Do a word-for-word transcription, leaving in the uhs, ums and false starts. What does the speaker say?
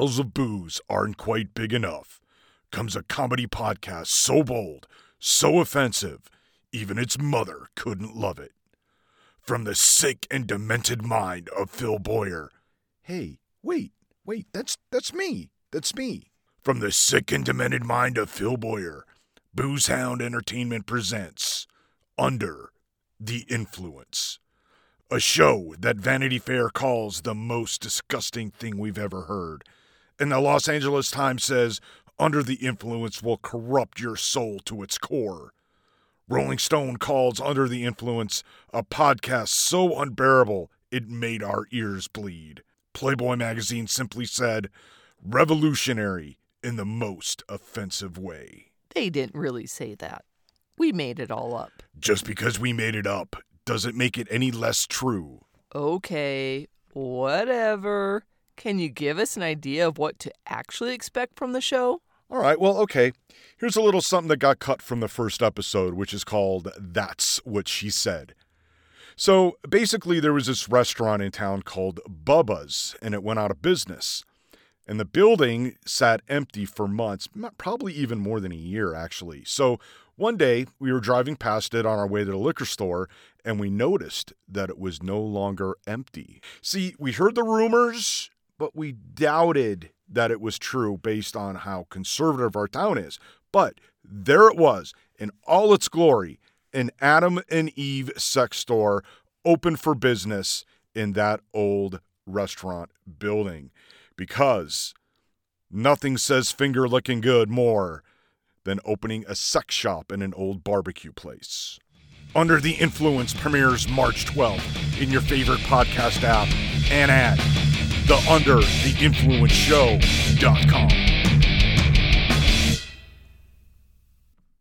Barrels of Booze Aren't Quite Big Enough comes a comedy podcast so bold, so offensive, even its mother couldn't love it. From the sick and demented mind of Phil Boyer. Hey, wait, wait, that's that's me. That's me. From the sick and demented mind of Phil Boyer, Boozehound Entertainment presents Under the Influence. A show that Vanity Fair calls the most disgusting thing we've ever heard. And the Los Angeles Times says, Under the Influence will corrupt your soul to its core. Rolling Stone calls Under the Influence a podcast so unbearable it made our ears bleed. Playboy magazine simply said, revolutionary in the most offensive way. They didn't really say that. We made it all up. Just because we made it up doesn't make it any less true. Okay, whatever. Can you give us an idea of what to actually expect from the show? All right, well, okay. Here's a little something that got cut from the first episode, which is called That's What She Said. So basically, there was this restaurant in town called Bubba's, and it went out of business. And the building sat empty for months, probably even more than a year, actually. So one day, we were driving past it on our way to the liquor store, and we noticed that it was no longer empty. See, we heard the rumors, but we doubted that it was true based on how conservative our town is. But there it was, in all its glory, an Adam and Eve sex store open for business in that old restaurant building. Because nothing says finger looking good more than opening a sex shop in an old barbecue place. Under the Influence premieres March twelfth in your favorite podcast app and at the under the influence show dot com.